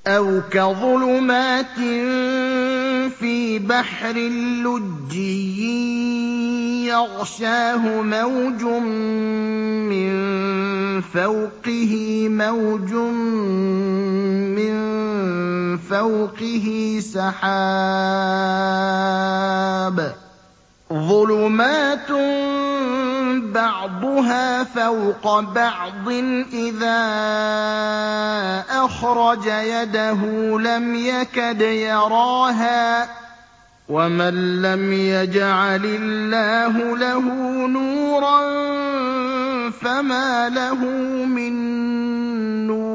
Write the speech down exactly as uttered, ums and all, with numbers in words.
أَوْ كَظُلُمَاتٍ فِي بَحْرٍ لُّجِّيٍّ يَغْشَاهُ مَوْجٌ مِّن فَوْقِهِ مَوْجٌ مِّن فَوْقِهِ سَحَابٌ ۚ ظُلُمَاتٌ بَعْضُهَا فَوْقَ بَعْضٍ إِذَا أَخْرَجَ يَدَهُ لَمْ يَكَدْ يَرَاهَا ۗ وَمَن لَّمْ يَجْعَلِ اللَّهُ لَهُ نُورًا فَمَا لَهُ مِن نُّورٍ